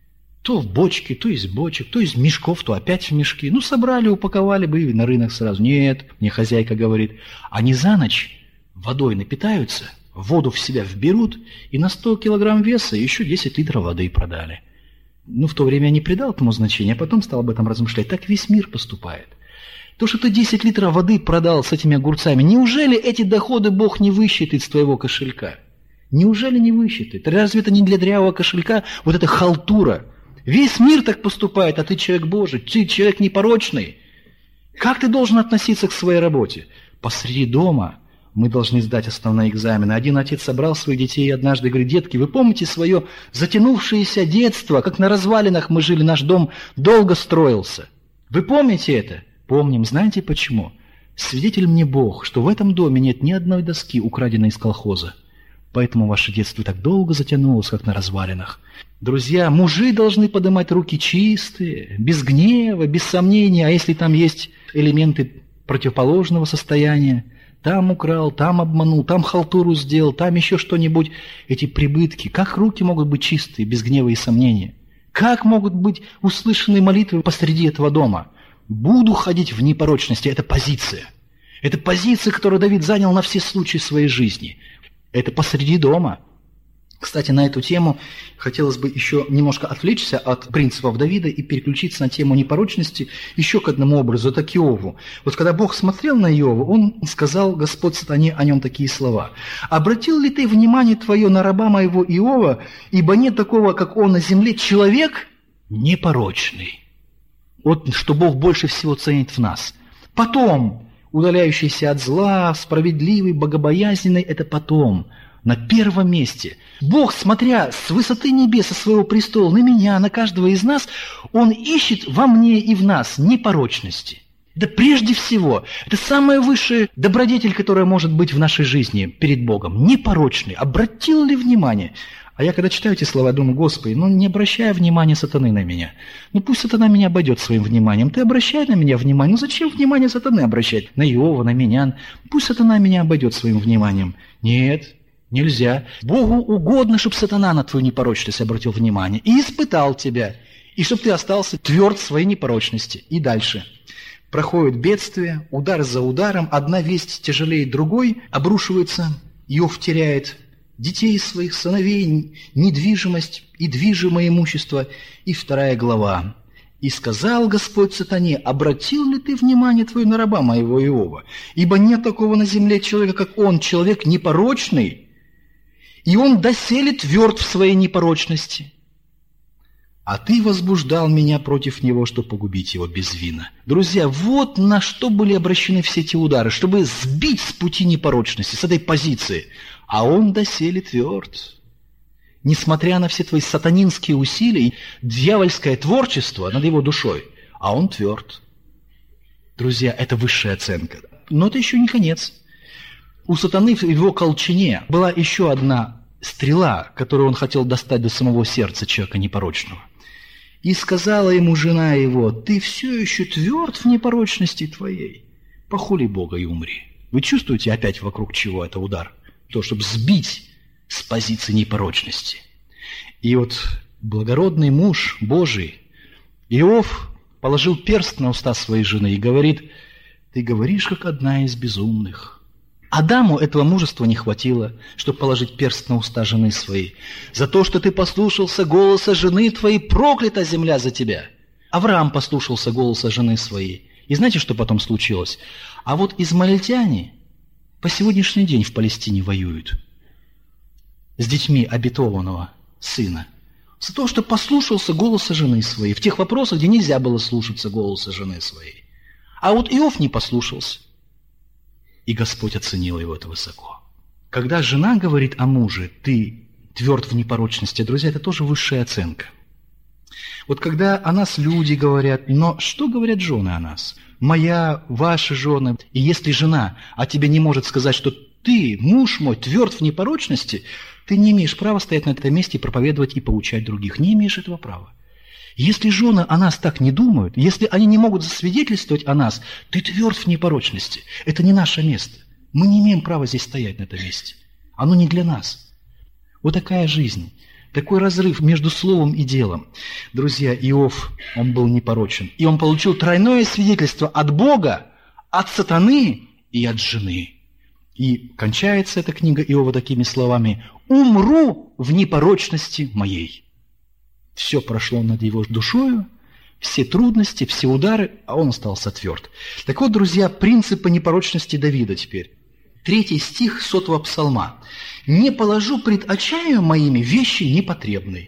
То в бочке, то из бочек, то из мешков, то опять в мешки. Ну, собрали, упаковали бы и на рынок сразу. Нет, мне хозяйка говорит, они за ночь водой напитаются, воду в себя вберут и на сто килограмм веса еще десять литров воды продали. Ну, в то время я не придал этому значения, а потом стал об этом размышлять. Так весь мир поступает. То, что ты десять литров воды продал с этими огурцами, неужели эти доходы Бог не высчитает с твоего кошелька? Неужели не высчитает? Разве это не для дрявого кошелька вот эта халтура? Весь мир так поступает, а ты человек Божий, ты человек непорочный. Как ты должен относиться к своей работе? Посреди дома мы должны сдать основные экзамены. Один отец собрал своих детей и однажды говорит: детки, вы помните свое затянувшееся детство, как на развалинах мы жили, наш дом долго строился? Вы помните это? Помним. Знаете почему? Свидетель мне Бог, что в этом доме нет ни одной доски, украденной из колхоза. Поэтому ваше детство так долго затянулось, как на развалинах. Друзья, мужи должны поднимать руки чистые, без гнева, без сомнения. А если там есть элементы противоположного состояния, там украл, там обманул, там халтуру сделал, там еще что-нибудь, эти прибытки, как руки могут быть чистые, без гнева и сомнения? Как могут быть услышаны молитвы посреди этого дома? Буду ходить в непорочности. Это позиция. Это позиция, которую Давид занял на все случаи своей жизни. Это посреди дома. Кстати, на эту тему хотелось бы еще немножко отвлечься от принципов Давида и переключиться на тему непорочности еще к одному образу, это к Иову. Вот когда Бог смотрел на Иова, Он сказал Господь сатане о нем такие слова: «Обратил ли ты внимание твое на раба моего Иова, ибо нет такого, как он на земле, человек непорочный». Вот что Бог больше всего ценит в нас. Потом удаляющийся от зла, справедливый, богобоязненный – это потом, на первом месте. Бог, смотря с высоты небес, со своего престола, на меня, на каждого из нас, Он ищет во мне и в нас непорочности. Это прежде всего, это самая высшая добродетель, которая может быть в нашей жизни перед Богом. Непорочный. Обратил ли внимание? А я когда читаю эти слова, думаю, Господи, ну не обращай внимания сатаны на меня. Ну пусть сатана меня обойдет своим вниманием. Ты обращай на меня внимание. Ну зачем внимание сатаны обращать? На Иова, на меня. Пусть сатана меня обойдет своим вниманием. Нет, нельзя. Богу угодно, чтобы сатана на твою непорочность обратил внимание. И испытал тебя. И чтобы ты остался тверд в своей непорочности. И дальше. Проходит бедствие, удар за ударом, одна весть тяжелее другой, обрушивается, Иов теряет детей своих, сыновей, недвижимость и движимое имущество. И вторая глава. «И сказал Господь сатане, обратил ли ты внимание твое на раба моего Иова? Ибо нет такого на земле человека, как он, человек непорочный, и он доселе тверд в своей непорочности. А ты возбуждал меня против него, чтобы погубить его без вина». Друзья, вот на что были обращены все эти удары, чтобы сбить с пути непорочности, с этой позиции. А он доселе тверд. Несмотря на все твои сатанинские усилия, дьявольское творчество над его душой, а он тверд. Друзья, это высшая оценка. Но это еще не конец. У сатаны в его колчане была еще одна стрела, которую он хотел достать до самого сердца человека непорочного. «И сказала ему жена его, ты все еще тверд в непорочности твоей, похули Бога и умри». Вы чувствуете опять вокруг чего это удар? То, чтобы сбить с позиции непорочности. И вот благородный муж Божий, Иов, положил перст на уста своей жены и говорит, ты говоришь, как одна из безумных. Адаму этого мужества не хватило, чтобы положить перст на уста жены своей. За то, что ты послушался голоса жены твоей, проклята земля за тебя. Авраам послушался голоса жены своей. И знаете, что потом случилось? А вот измаильтяне по сегодняшний день в Палестине воюют с детьми обетованного сына. За то, что послушался голоса жены своей в тех вопросах, где нельзя было слушаться голоса жены своей. А вот Иов не послушался. И Господь оценил его это высоко. Когда жена говорит о муже, ты тверд в непорочности, друзья, это тоже высшая оценка. Вот когда о нас люди говорят, но что говорят жены о нас? Моя, ваши жены. И если жена о тебе не может сказать, что ты, муж мой, тверд в непорочности, ты не имеешь права стоять на этом месте и проповедовать и поучать других. Не имеешь этого права. Если жены о нас так не думают, если они не могут засвидетельствовать о нас, ты тверд в непорочности. Это не наше место. Мы не имеем права здесь стоять на этом месте. Оно не для нас. Вот такая жизнь. Такой разрыв между словом и делом. Друзья, Иов, он был непорочен. И он получил тройное свидетельство от Бога, от сатаны и от жены. И кончается эта книга Иова такими словами: «Умру в непорочности моей». Все прошло над его душою, все трудности, все удары, а он остался тверд. Так вот, друзья, принципы непорочности Давида теперь. Третий стих сотого псалма. «Не положу пред очами моими вещи непотребные».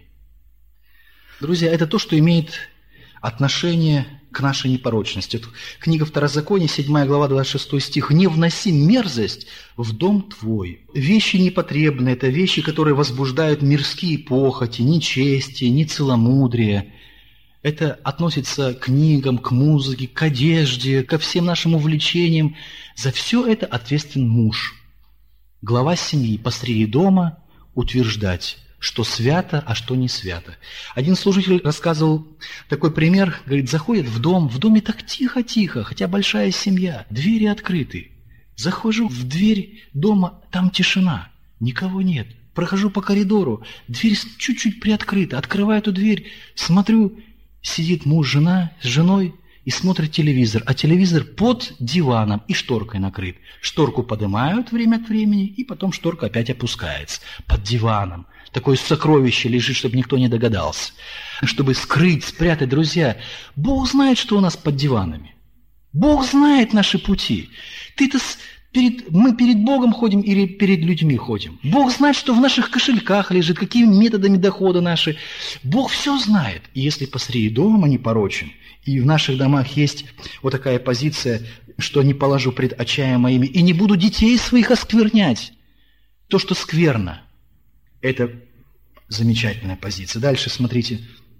Друзья, это то, что имеет отношение к нашей непорочности. Книга Второзакония, седьмая глава, двадцать шестой стих. «Не вноси мерзость в дом твой». Вещи непотребные – это вещи, которые возбуждают мирские похоти, нечестие, нецеломудрие. Это относится к книгам, к музыке, к одежде, ко всем нашим увлечениям. За все это ответственен муж. Глава семьи посреди дома утверждать, что свято, а что не свято. Один служитель рассказывал такой пример, говорит, заходит в дом, в доме так тихо-тихо, хотя большая семья, двери открыты. Захожу в дверь дома, там тишина, никого нет. Прохожу по коридору, дверь чуть-чуть приоткрыта, открываю эту дверь, смотрю, сидит муж, жена с женой и смотрит телевизор, а телевизор под диваном и шторкой накрыт. Шторку поднимают время от времени, и потом шторка опять опускается под диваном. Такое сокровище лежит, чтобы никто не догадался. Чтобы скрыть, спрятать, друзья. Бог знает, что у нас под диванами. Бог знает наши пути. Ты-то перед, мы перед Богом ходим или перед людьми ходим? Bог знает, что в наших кошельках лежит, какими методами дохода наши. Бог все знает. И если посреди дома непорочен, и в наших домах есть вот такая позиция что не положу пред очами моими, и не буду детей своих осквернять. То, что скверно, это замечательная позиция. Дальше смотрите,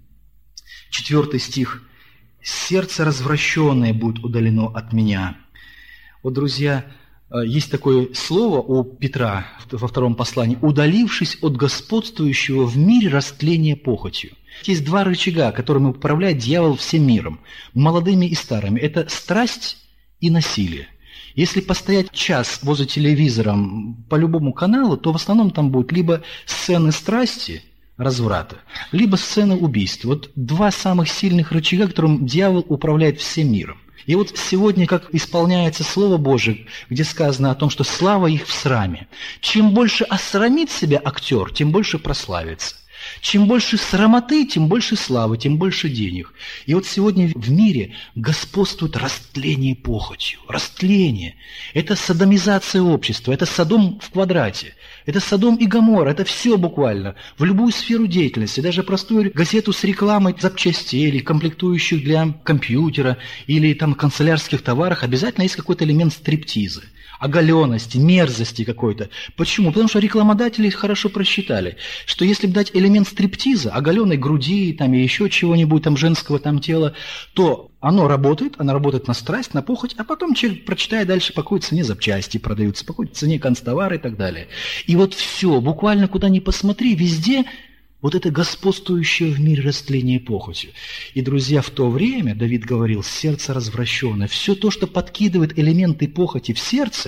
четвертый стих. «Сердце развращенное будет удалено от меня». Вот, друзья, есть такое слово у Петра во втором послании: «удалившись от господствующего в мире растления похотью». Есть два рычага, которыми управляет дьявол всем миром, молодыми и старыми. Это страсть и насилие. Если постоять час возле телевизора по любому каналу, то в основном там будут либо сцены страсти, разврата, либо сцены убийства. Вот два самых сильных рычага, которым дьявол управляет всем миром. И вот сегодня, как исполняется Слово Божие, где сказано о том, что слава их в сраме. Чем больше осрамит себя актер, тем больше прославится. Чем больше срамоты, тем больше славы, тем больше денег. И вот сегодня в мире господствует растление похотью. Растление. Это содомизация общества, это Содом в квадрате. Это Содом и Гоморра, это все буквально. В любую сферу деятельности, даже простую газету с рекламой запчастей или комплектующих для компьютера или там канцелярских товарах обязательно есть какой-то элемент стриптиза. Оголенности, мерзости какой-то. Почему? Потому что рекламодатели хорошо просчитали, что если дать элемент стриптиза, оголенной груди там, и еще чего-нибудь там женского там тела, то оно работает, оно работает на страсть, на похоть, а потом человек, прочитая дальше, по какой цене запчасти продаются, по какой цене канцтовары и так далее. И вот все, буквально куда ни посмотри, везде вот это господствующее в мире растление похотью. И, друзья, в то время, Давид говорил, сердце развращенное, все то, что подкидывает элементы похоти в сердце,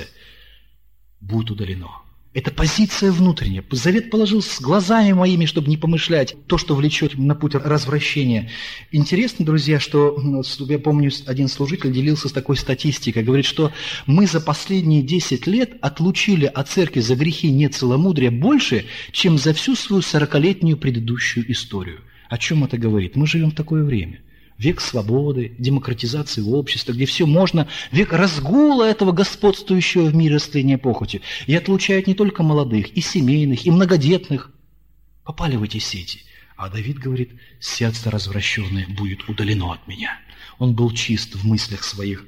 будет удалено. Это позиция внутренняя. Завет положил с глазами моими, чтобы не помышлять то, что влечет на путь развращения. Интересно, друзья, что, я помню, один служитель делился с такой статистикой, говорит, что мы за последние десять лет отлучили от церкви за грехи нецеломудрия больше, чем за всю свою сорокалетнюю предыдущую историю. О чем это говорит? Мы живем в такое время. Век свободы, демократизации общества, где все можно, век разгула этого господствующего в мире растления похоти. И отлучают не только молодых, и семейных, и многодетных. Попали в эти сети. А Давид говорит, сердце развращенное будет удалено от меня. Он был чист в мыслях своих.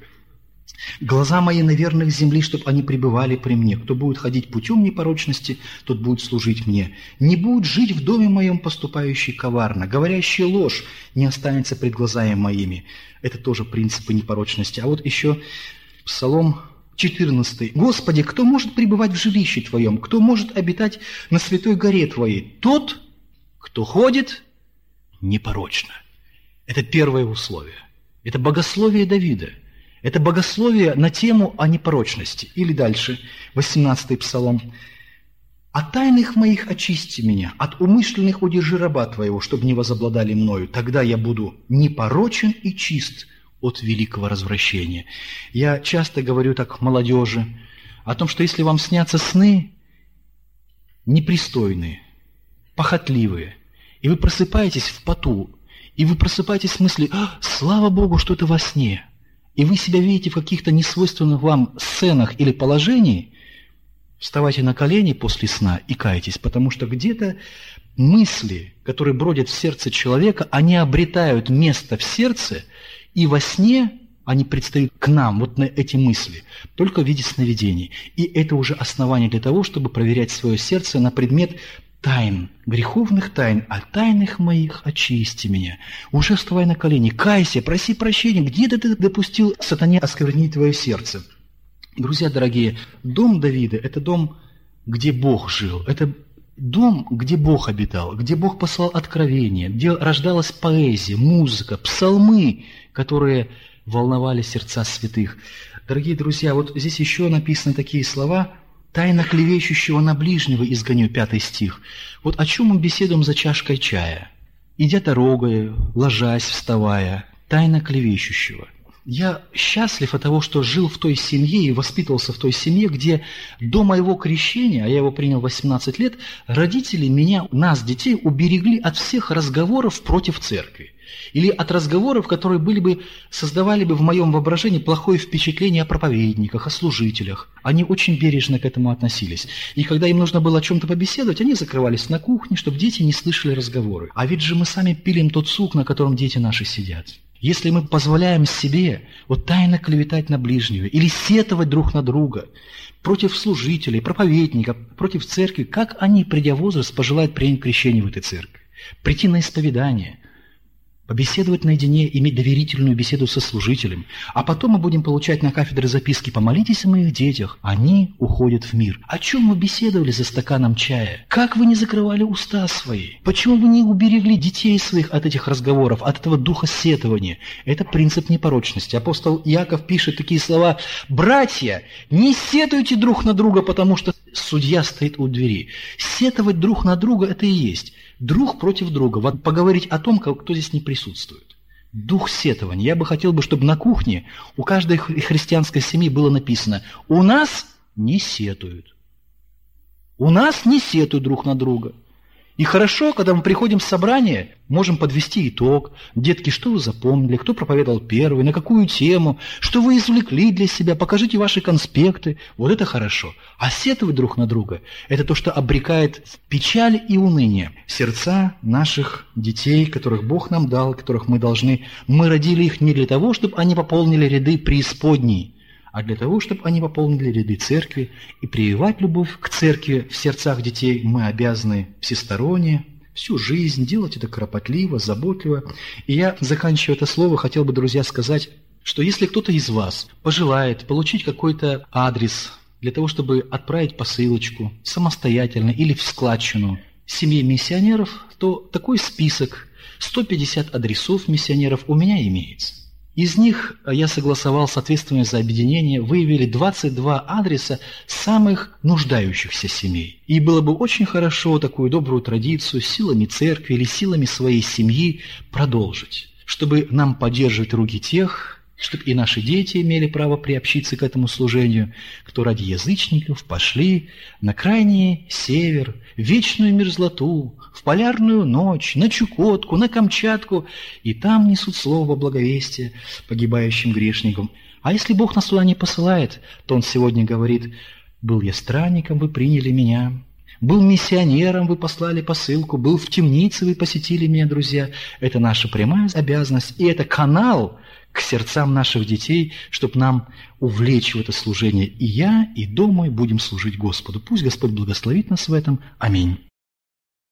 Глаза мои на верных земли, чтобы они пребывали при мне. Кто будет ходить путем непорочности, тот будет служить мне. Не будет жить в доме моем поступающий коварно, говорящий ложь не останется пред глазами моими. Это тоже принципы непорочности. А вот еще Псалом четырнадцатый. «Господи, кто может пребывать в жилище Твоем? Кто может обитать на святой горе Твоей? Тот, кто ходит непорочно». Это первое условие. Это богословие Давида. Это богословие на тему о непорочности. Или дальше, восемнадцатый Псалом. «От тайных моих очисти меня, от умышленных удержи раба Твоего, чтобы не возобладали мною. Тогда я буду непорочен и чист от великого развращения». Я часто говорю так молодежи о том, что если вам снятся сны непристойные, похотливые, и вы просыпаетесь в поту, и вы просыпаетесь с мыслью «Слава Богу, что это во сне», и вы себя видите в каких-то несвойственных вам сценах или положении, вставайте на колени после сна и кайтесь, потому что где-то мысли, которые бродят в сердце человека, они обретают место в сердце, и во сне они предстают к нам, вот на эти мысли, только в виде сновидений. И это уже основание для того, чтобы проверять свое сердце на предмет тайн, греховных тайн, а тайных моих очисти меня. Уже вставай на колени, кайся, проси прощения, где-то ты допустил сатане осквернить твое сердце. Друзья дорогие, дом Давида – это дом, где Бог жил, это дом, где Бог обитал, где Бог послал откровение, где рождалась поэзия, музыка, псалмы, которые волновали сердца святых. Дорогие друзья, вот здесь еще написаны такие слова – «Тайна клевещущего на ближнего изгоню», пятый стих. Вот о чем мы беседуем за чашкой чая? «Идя дорогой, ложась, вставая, тайна клевещущего». Я счастлив от того, что жил в той семье и воспитывался в той семье, где до моего крещения, а я его принял в восемнадцать лет, родители меня, нас, детей, уберегли от всех разговоров против церкви. Или от разговоров, которые были бы, создавали бы в моем воображении плохое впечатление о проповедниках, о служителях. Они очень бережно к этому относились. И когда им нужно было о чем-то побеседовать, они закрывались на кухне, чтобы дети не слышали разговоры. А ведь же мы сами пилим тот сук, на котором дети наши сидят. Если мы позволяем себе вот тайно клеветать на ближнего или сетовать друг на друга против служителей, проповедников, против церкви, как они, придя в возраст, пожелают принять крещение в этой церкви, прийти на исповедание, побеседовать наедине, иметь доверительную беседу со служителем, а потом мы будем получать на кафедре записки «Помолитесь о моих детях, они уходят в мир». О чем мы беседовали за стаканом чая? Как вы не закрывали уста свои? Почему вы не уберегли детей своих от этих разговоров, от этого духа сетования? Это принцип непорочности. Апостол Иаков пишет такие слова: «Братья, не сетуйте друг на друга, потому что судья стоит у двери». Сетовать друг на друга – это и есть друг против друга. Вот поговорить о том, кто здесь не присутствует. Дух сетования. Я бы хотел, бы, чтобы на кухне у каждой христианской семьи было написано: у нас не сетуют. У нас не сетуют друг на друга. И хорошо, когда мы приходим в собрание, можем подвести итог. Детки, что вы запомнили, кто проповедовал первый, на какую тему, что вы извлекли для себя, покажите ваши конспекты. Вот это хорошо. А сетовать друг на друга – это то, что обрекает в печаль и уныние сердца наших детей, которых Бог нам дал, которых мы должны. Мы родили их не для того, чтобы они пополнили ряды преисподней, а для того, чтобы они пополнили ряды церкви. И прививать любовь к церкви в сердцах детей мы обязаны всесторонне, всю жизнь, делать это кропотливо, заботливо. И я, заканчивая это слово, хотел бы, друзья, сказать, что если кто-то из вас пожелает получить какой-то адрес для того, чтобы отправить посылочку самостоятельно или в складчину семье миссионеров, то такой список, сто пятьдесят адресов миссионеров у меня имеется. Из них я согласовал с ответственными за объединение, выявили двадцать два адреса самых нуждающихся семей. И было бы очень хорошо такую добрую традицию силами церкви или силами своей семьи продолжить, чтобы нам поддерживать руки тех, чтобы и наши дети имели право приобщиться к этому служению, кто ради язычников пошли на крайний север, в вечную мерзлоту, в полярную ночь, на Чукотку, на Камчатку, и там несут слово благовестия погибающим грешникам. А если Бог нас туда не посылает, то Он сегодня говорит: «Был я странником, вы приняли меня». Был миссионером, вы послали посылку, был в темнице, вы посетили меня, друзья. Это наша прямая обязанность, и это канал к сердцам наших детей, чтобы нам увлечь в это служение. И я, и дом мой будем служить Господу. Пусть Господь благословит нас в этом. Аминь.